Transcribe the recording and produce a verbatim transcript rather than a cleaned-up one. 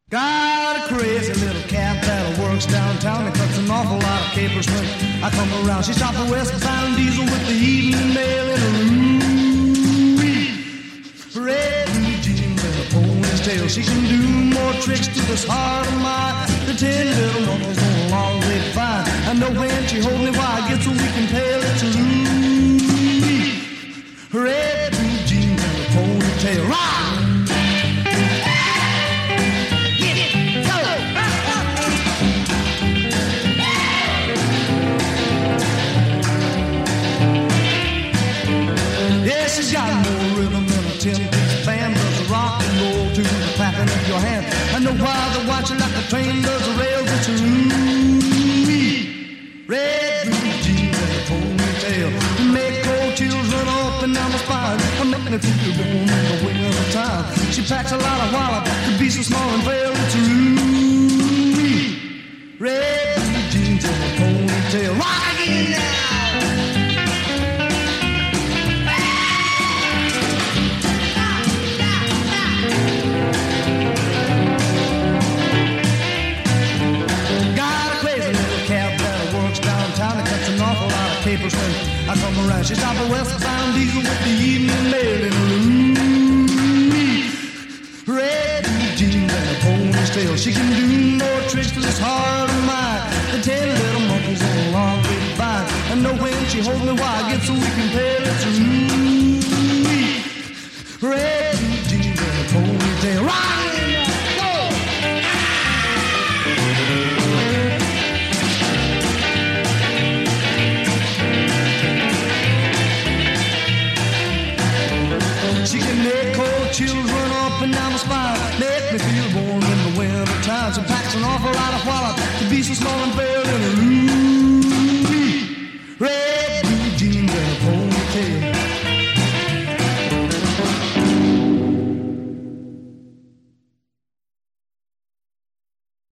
Got a crazy little cat that works downtown and cuts an awful lot of capers when I come around. She stopped the westbound diesel with the evening mail in her room. Red blue jeans and a pony's tail. She can do more tricks to this heart of mine. The ten little monkeys on a long way fine. I know when she holds me why I get so weak and pale. It's a Louie. Red blue jeans and a ponytail. Rock! She's got more rhythm than a ten-piece band. Does a rock and roll to the clapping of your hand. I know why they watch it like the train does the rails. It's a Louie. Red blue jeans and a ponytail. Make cold chills run up and down my spine. I make me feel warm in the winter time. She packs a lot of wallop to be so small and frail. It's a Louie. Red blue jeans and a ponytail. Rock again now. Capers when I come around. She stopped a westbound diesel with the evening mail in her Louie. Red blue jeans and a pony's tail. She can do more tricks to this heart of mine. The ten little monkeys on a long way by. I know when she holds me why I get so weak and pale. It's a Louie. Red blue jeans and a ponytail. Right! She can make cold chills run up and down my spine. Make me feel warm in the winter time. She packs an awful lot of wallop to be so small and frail in a Louie. Red